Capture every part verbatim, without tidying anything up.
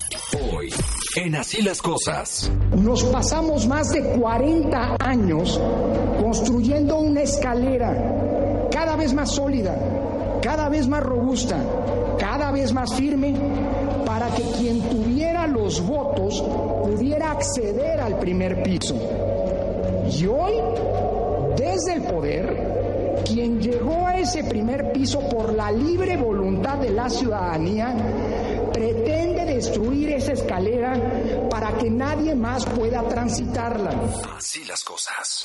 Hoy, en Así las Cosas. Nos pasamos más de cuarenta años construyendo una escalera cada vez más sólida, cada vez más robusta, cada vez más firme, para que quien tuviera los votos pudiera acceder al primer piso. Y hoy, desde el poder, quien llegó a ese primer piso por la libre voluntad de la ciudadanía, pretende destruir esa escalera para que nadie más pueda transitarla. Así las cosas.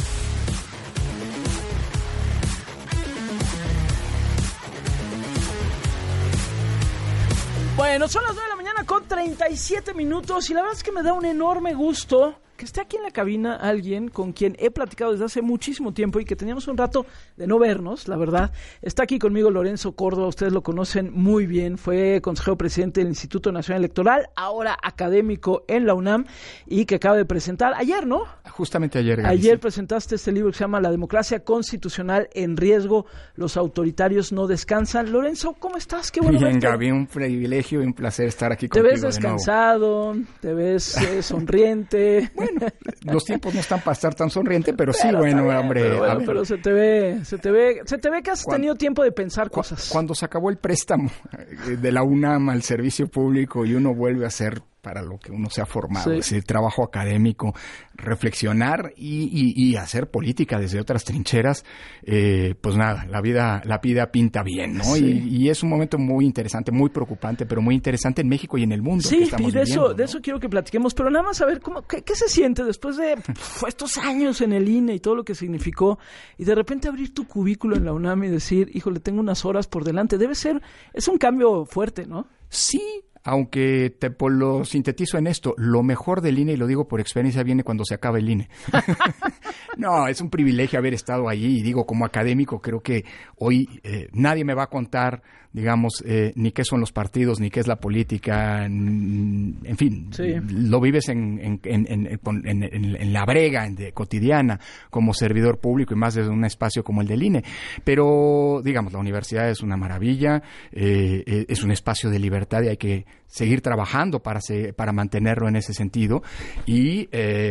Bueno, son las nueve de la mañana con treinta y siete minutos y la verdad es que me da un enorme gusto que esté aquí en la cabina alguien con quien he platicado desde hace muchísimo tiempo y que teníamos un rato de no vernos, la verdad. Está aquí conmigo Lorenzo Córdoba, ustedes lo conocen muy bien, fue consejero presidente del Instituto Nacional Electoral, ahora académico en la UNAM y que acaba de presentar ayer, ¿no? Justamente ayer, Gaby. Ayer sí. presentaste este libro que se llama La democracia constitucional en riesgo, los autoritarios no descansan. Lorenzo, ¿cómo estás? Qué bueno Bien, verte. Gaby, un privilegio y un placer estar aquí Te contigo ves descansado, de nuevo. te ves eh, sonriente. Bueno, los tiempos no están para estar tan sonriente, pero, Pero sí, bueno, bien, hombre. Pero, bueno, a ver, pero se te ve, se te ve, se te ve que has Cuando- tenido tiempo de pensar cu- cosas. Cuando se acabó el préstamo eh, de la UNAM al servicio público y uno vuelve a hacer para lo que uno se ha formado, Sí. es decir, trabajo académico, reflexionar y, y, y hacer política desde otras trincheras, eh, pues nada, la vida, la vida pinta bien, ¿no? Sí. Y, y es un momento muy interesante, muy preocupante, pero muy interesante en México y en el mundo. que Sí, estamos y de viviendo, eso, de ¿no? eso quiero que platiquemos, pero nada más a ver cómo, qué, qué se siente después de pf, estos años en el I N E y todo lo que significó, y de repente abrir tu cubículo en la UNAM y decir, híjole, tengo unas horas por delante. Debe ser, es un cambio fuerte, ¿no? Sí, aunque te por lo sintetizo en esto, lo mejor del I N E, y lo digo por experiencia, viene cuando se acaba el I N E. No, es un privilegio haber estado allí, y digo, como académico, creo que hoy eh, nadie me va a contar, digamos, eh, ni qué son los partidos, ni qué es la política, n- en fin, Sí. lo vives en, en, en, en, con- en- en- en la brega en de, cotidiana como servidor público y más desde un espacio como el del I N E. Pero, digamos, la universidad es una maravilla, eh, eh, es un espacio de libertad y hay que seguir trabajando para, se, para mantenerlo en ese sentido. Y,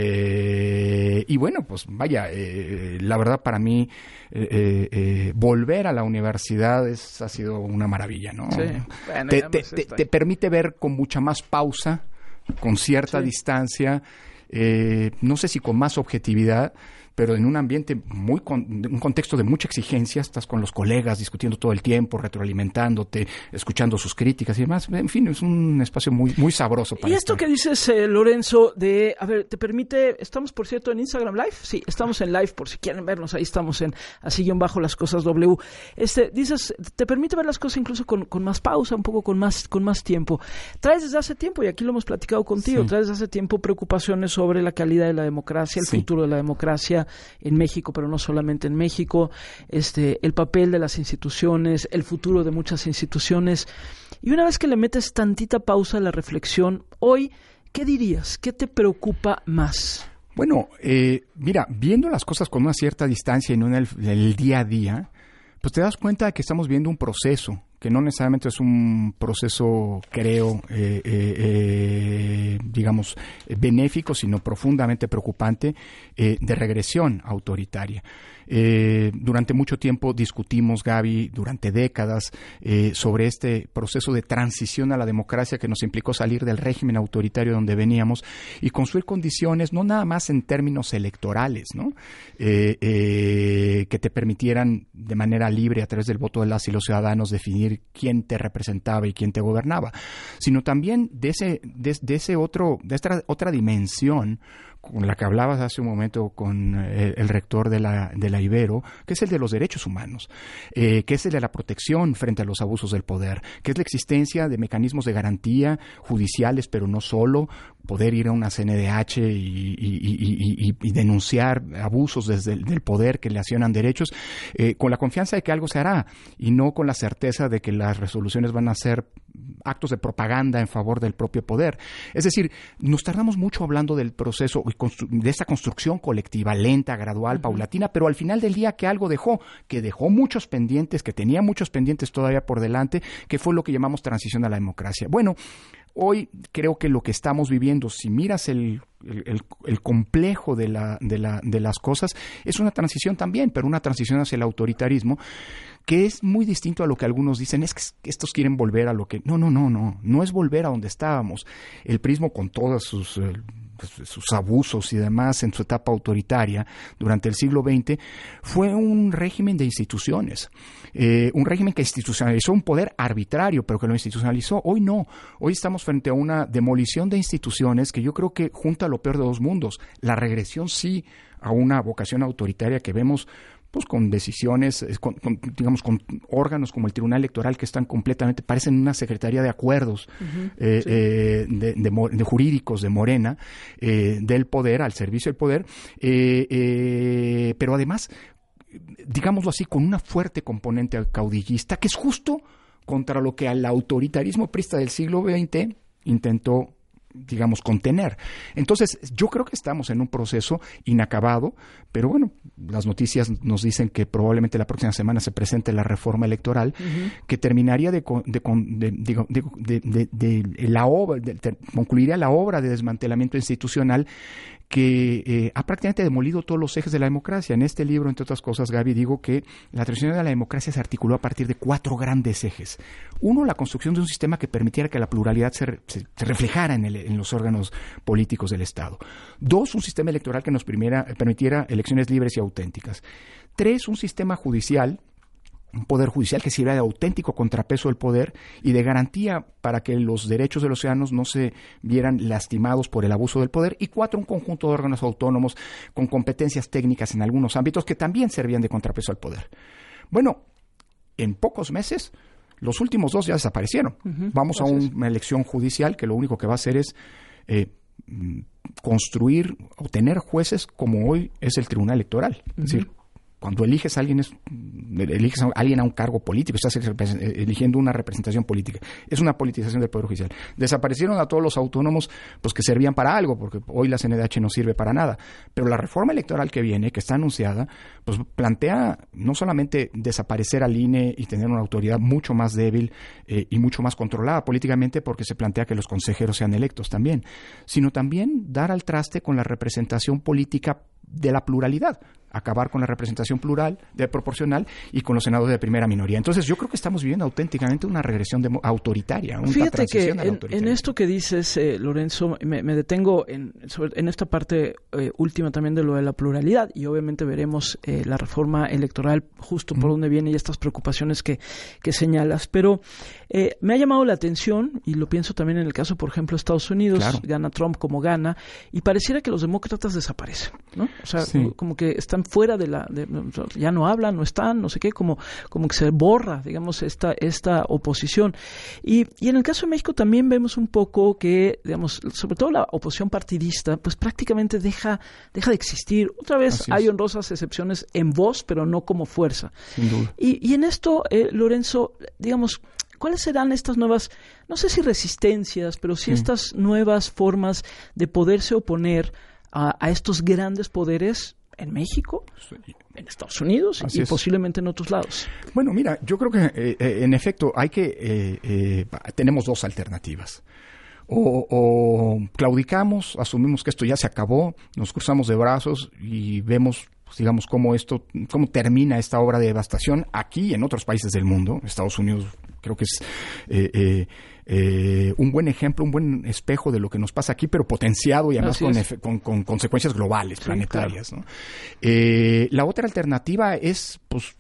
eh, y bueno, pues vaya, eh, la verdad para mí eh, eh, eh, volver a la universidad es, ha sido una maravilla, ¿no? Sí. Bueno, te, ya te, me sé te, esta. te permite ver con mucha más pausa, con cierta Sí. distancia, eh, no sé si con más objetividad, pero en un ambiente muy, con, un contexto de mucha exigencia, estás con los colegas discutiendo todo el tiempo, retroalimentándote, escuchando sus críticas y demás. En fin, es un espacio muy, muy sabroso para Y esto estar. que dices, eh, Lorenzo, de, a ver, te permite, estamos por cierto en Instagram Live, sí, estamos en live por si quieren vernos, ahí estamos en así guión bajo las cosas W. Este, dices, te permite ver las cosas incluso con, con más pausa, un poco con más, con más tiempo. Traes desde hace tiempo, y aquí lo hemos platicado contigo, Sí. traes desde hace tiempo preocupaciones sobre la calidad de la democracia, el Sí. futuro de la democracia en México, pero no solamente en México, este, el papel de las instituciones, el futuro de muchas instituciones. Y una vez que le metes tantita pausa a la reflexión, hoy, ¿qué dirías? ¿Qué te preocupa más? Bueno, eh, mira, viendo las cosas con una cierta distancia y no en el, en el día a día, pues te das cuenta de que estamos viendo un proceso, que no necesariamente es un proceso, creo, eh, eh, eh, digamos, eh, benéfico, sino profundamente preocupante, eh, de regresión autoritaria. Eh, durante mucho tiempo discutimos, Gaby, durante décadas, eh, sobre este proceso de transición a la democracia que nos implicó salir del régimen autoritario donde veníamos y construir condiciones, no nada más en términos electorales, ¿no? Eh, eh, que te permitieran de manera libre, a través del voto de las y los ciudadanos, definir quién te representaba y quién te gobernaba, sino también de ese, de, de ese otro, de esta otra dimensión con la que hablabas hace un momento con el, el rector de la, de la Ibero, que es el de los derechos humanos, eh, que es el de la protección frente a los abusos del poder, que es la existencia de mecanismos de garantía judiciales, pero no solo, poder ir a una C N D H y, y, y, y, y denunciar abusos desde el del poder que lesionan derechos, eh, con la confianza de que algo se hará y no con la certeza de que las resoluciones van a ser actos de propaganda en favor del propio poder. Es decir, nos tardamos mucho hablando del proceso, de esta construcción colectiva, lenta, gradual, uh-huh. paulatina, pero al final del día que algo dejó, que dejó muchos pendientes, que tenía muchos pendientes todavía por delante, que fue lo que llamamos transición a la democracia. Bueno, hoy creo que lo que estamos viviendo, si miras el, el, el complejo de, la, de, la, de las cosas, es una transición también, pero una transición hacia el autoritarismo, que es muy distinto a lo que algunos dicen, es que estos quieren volver a lo que... No, no, no, no, no es volver a donde estábamos. El prismo con todos sus... Eh, sus abusos y demás en su etapa autoritaria durante el siglo veinte, fue un régimen de instituciones, eh, un régimen que institucionalizó un poder arbitrario, pero que lo institucionalizó. Hoy no, hoy estamos frente a una demolición de instituciones que yo creo que junta lo peor de dos mundos, la regresión sí a una vocación autoritaria que vemos pues con decisiones, con, con, digamos, con órganos como el Tribunal Electoral que están completamente, parecen una secretaría de acuerdos uh-huh, eh, sí. eh, de, de, de jurídicos de Morena, eh, del poder, al servicio del poder, eh, eh, pero además, digámoslo así, con una fuerte componente caudillista, que es justo contra lo que al autoritarismo priista del siglo veinte intentó, digamos, contener. Entonces, yo creo que estamos en un proceso inacabado, pero bueno, las noticias nos dicen que probablemente la próxima semana se presente la reforma electoral, uh-huh. que terminaría de, de, de, de, de, de, de, de la obra, de, de, concluiría la obra de desmantelamiento institucional que eh, ha prácticamente demolido todos los ejes de la democracia. En este libro, entre otras cosas, Gaby, digo que la transición de la democracia se articuló a partir de cuatro grandes ejes. Uno, la construcción de un sistema que permitiera que la pluralidad se, se, se reflejara en, el, en los órganos políticos del Estado. Dos, un sistema electoral que nos primiera, permitiera elecciones libres y auténticas. Tres, un sistema judicial, un poder judicial que sirva de auténtico contrapeso del poder y de garantía para que los derechos de los ciudadanos no se vieran lastimados por el abuso del poder. Y cuatro, un conjunto de órganos autónomos con competencias técnicas en algunos ámbitos que también servían de contrapeso al poder. Bueno, en pocos meses, los últimos dos ya desaparecieron. Uh-huh. Vamos a un, una elección judicial que lo único que va a hacer es eh, construir o tener jueces como hoy es el Tribunal Electoral. Uh-huh. Es decir, cuando eliges a alguien, es, eliges a alguien a un cargo político, estás eligiendo una representación política. Es una politización del Poder Judicial. Desaparecieron a todos los autónomos pues que servían para algo, porque hoy la C N D H no sirve para nada. Pero la reforma electoral que viene, que está anunciada, pues plantea no solamente desaparecer al I N E y tener una autoridad mucho más débil eh, y mucho más controlada políticamente, porque se plantea que los consejeros sean electos también, sino también dar al traste con la representación política de la pluralidad, acabar con la representación plural, de proporcional y con los senadores de primera minoría. Entonces yo creo que estamos viviendo auténticamente una regresión de, autoritaria, una Fíjate transición que al en, autoritarismo. en esto que dices, eh, Lorenzo, me, me detengo en, sobre, en esta parte eh, última también de lo de la pluralidad, y obviamente veremos eh, la reforma electoral justo por mm. donde viene y estas preocupaciones que, que señalas, pero eh, me ha llamado la atención, y lo pienso también en el caso, por ejemplo, de Estados Unidos, claro. Gana Trump como gana, y pareciera que los demócratas desaparecen, ¿no? O sea, sí. como, como que están fuera de la, de, ya no hablan, no están, no sé qué, como, como que se borra, digamos, esta, esta oposición. Y, y en el caso de México también vemos un poco que, digamos, sobre todo la oposición partidista, pues prácticamente deja, deja de existir. Otra vez hay honrosas excepciones en voz, pero no como fuerza. Sin duda. Y, y en esto, eh, Lorenzo, digamos, ¿cuáles serán estas nuevas, no sé si resistencias, pero sí, sí. estas nuevas formas de poderse oponer a, a estos grandes poderes en México, en Estados Unidos Así y es. posiblemente en otros lados? Bueno, mira, yo creo que eh, en efecto hay que eh, eh, tenemos dos alternativas. O, o claudicamos, asumimos que esto ya se acabó, nos cruzamos de brazos y vemos, pues, digamos, cómo esto, cómo termina esta obra de devastación aquí y en otros países del mundo. Estados Unidos creo que es eh, eh, eh, un buen ejemplo, un buen espejo de lo que nos pasa aquí, pero potenciado y además con, efe, con, con consecuencias globales, sí, planetarias, claro. ¿no? Eh, la otra alternativa es, pues,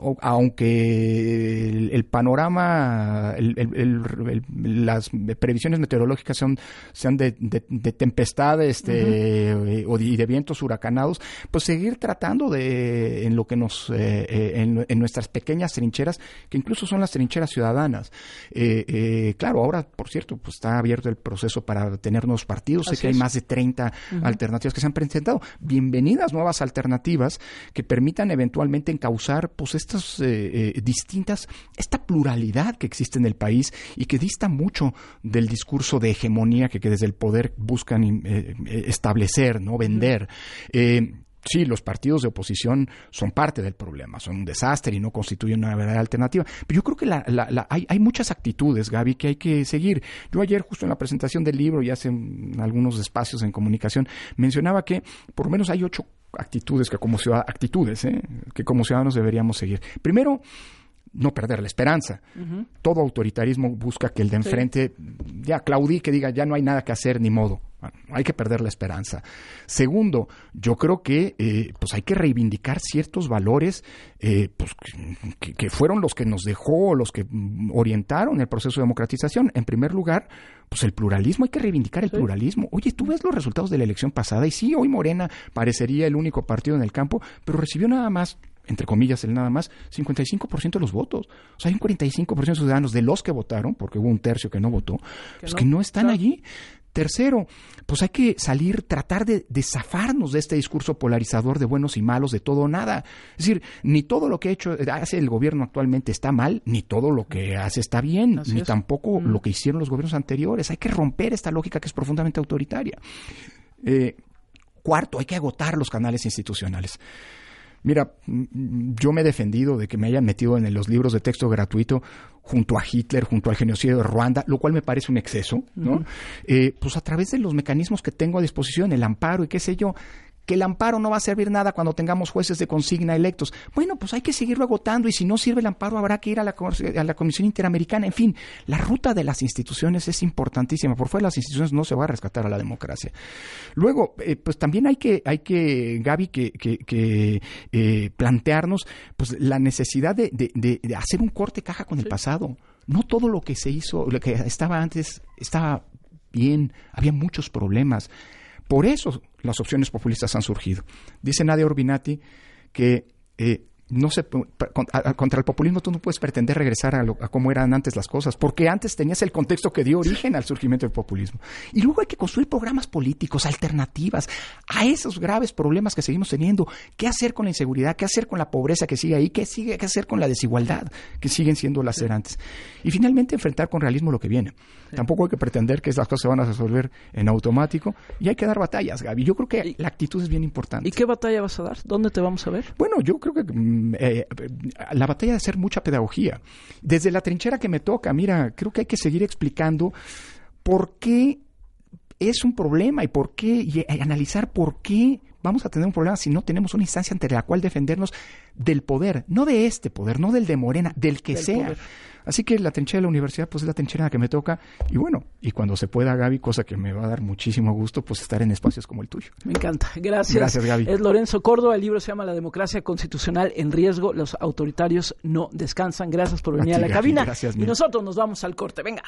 aunque el, el panorama, el, el, el, el, las previsiones meteorológicas sean, sean de, de, de tempestades de, uh-huh. o de, de vientos huracanados, pues seguir tratando tratando de, en lo que nos, eh, en, en nuestras pequeñas trincheras, que incluso son las trincheras ciudadanas. Eh, eh, claro, ahora, por cierto, pues está abierto el proceso para tener nuevos partidos. Así sé que es. Hay más de treinta uh-huh. alternativas que se han presentado. Bienvenidas nuevas alternativas que permitan eventualmente encauzar, pues, estas eh, eh, distintas, esta pluralidad que existe en el país y que dista mucho del discurso de hegemonía que, que desde el poder buscan eh, establecer, ¿no? Vender. Uh-huh. Eh, Sí, los partidos de oposición son parte del problema, son un desastre y no constituyen una verdadera alternativa. Pero yo creo que la, la, la, hay, hay muchas actitudes, Gaby, que hay que seguir. Yo ayer, justo en la presentación del libro y hace en algunos espacios en comunicación, mencionaba que por lo menos hay ocho actitudes que como ciudadanos, actitudes, ¿eh? que como ciudadanos deberíamos seguir. Primero, no perder la esperanza. Uh-huh. Todo autoritarismo busca que el de enfrente sí. ya claudie, que diga ya no hay nada que hacer, ni modo. Bueno, hay que perder la esperanza. Segundo, yo creo que eh, pues hay que reivindicar ciertos valores eh, pues, que, que fueron los que nos dejó, los que orientaron el proceso de democratización. En primer lugar, pues el pluralismo, hay que reivindicar el sí. pluralismo. Oye, tú ves los resultados de la elección pasada y sí, hoy Morena parecería el único partido en el campo, pero recibió nada más, entre comillas, el nada más, cincuenta y cinco por ciento de los votos. O sea, hay un cuarenta y cinco por ciento de ciudadanos de los que votaron, porque hubo un tercio que no votó, que pues no, que no están claro. allí. Tercero, pues hay que salir, tratar de, de zafarnos de este discurso polarizador de buenos y malos, de todo o nada. Es decir, ni todo lo que ha hecho, hace el gobierno actualmente está mal, ni todo lo que hace está bien, Así ni es. tampoco mm. lo que hicieron los gobiernos anteriores. Hay que romper esta lógica que es profundamente autoritaria. Eh, cuarto, hay que agotar los canales institucionales. Mira, yo me he defendido de que me hayan metido en los libros de texto gratuito junto a Hitler, junto al genocidio de Ruanda, lo cual me parece un exceso, ¿no? Uh-huh. Eh, pues a través de los mecanismos que tengo a disposición, el amparo y qué sé yo, que el amparo no va a servir nada cuando tengamos jueces de consigna electos. Bueno, pues hay que seguirlo agotando y si no sirve el amparo habrá que ir a la, a la Comisión Interamericana. En fin, la ruta de las instituciones es importantísima. Por fuera de las instituciones no se va a rescatar a la democracia. Luego, eh, pues también hay que, hay que Gaby, que, que, que eh, plantearnos pues la necesidad de, de, de, de hacer un corte caja con sí. el pasado. No todo lo que se hizo, lo que estaba antes, estaba bien, había muchos problemas. Por eso las opciones populistas han surgido. Dice Nadia Urbinati que eh, no se, contra el populismo tú no puedes pretender regresar a, lo, a cómo eran antes las cosas, porque antes tenías el contexto que dio origen al surgimiento del populismo. Y luego hay que construir programas políticos, alternativas a esos graves problemas que seguimos teniendo. ¿Qué hacer con la inseguridad? ¿Qué hacer con la pobreza que sigue ahí? ¿Qué, sigue, qué hacer con la desigualdad que siguen siendo lacerantes? Y finalmente enfrentar con realismo lo que viene. Sí. Tampoco hay que pretender que esas cosas se van a resolver en automático y hay que dar batallas, Gaby. Yo creo que la actitud es bien importante. ¿Y qué batalla vas a dar? ¿Dónde te vamos a ver? Bueno, yo creo que eh, la batalla de hacer mucha pedagogía. Desde la trinchera que me toca, mira, creo que hay que seguir explicando por qué es un problema y por qué, y analizar por qué vamos a tener un problema si no tenemos una instancia ante la cual defendernos del poder, no de este poder, no del de Morena, del que del sea. Poder. Así que la trinchera de la universidad, pues es la trinchera en la que me toca. Y bueno, y cuando se pueda, Gaby, cosa que me va a dar muchísimo gusto, pues estar en espacios como el tuyo. Me encanta. Gracias. Gracias, Gaby. Es Lorenzo Córdoba. El libro se llama La democracia constitucional en riesgo. Los autoritarios no descansan. Gracias por venir a, ti, a la Gaby, cabina. Gracias, y nosotros nos vamos al corte. Venga.